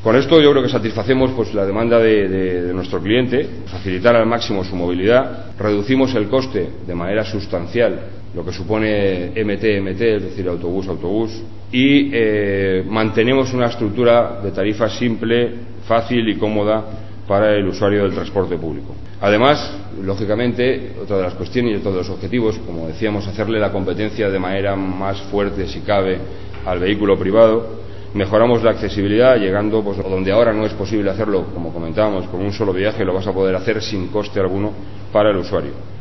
Con esto yo creo que satisfacemos pues la demanda de nuestro cliente, facilitar al máximo su movilidad, reducimos el coste de manera sustancial, lo que supone MT-MT, es decir, autobús-autobús, y mantenemos una estructura de tarifa simple, fácil y cómoda para el usuario del transporte público. Además, lógicamente, otra de las cuestiones y otro de los objetivos, como decíamos, hacerle la competencia de manera más fuerte, si cabe, al vehículo privado. Mejoramos la accesibilidad, llegando pues donde ahora no es posible hacerlo, como comentábamos, con un solo viaje, lo vas a poder hacer sin coste alguno para el usuario.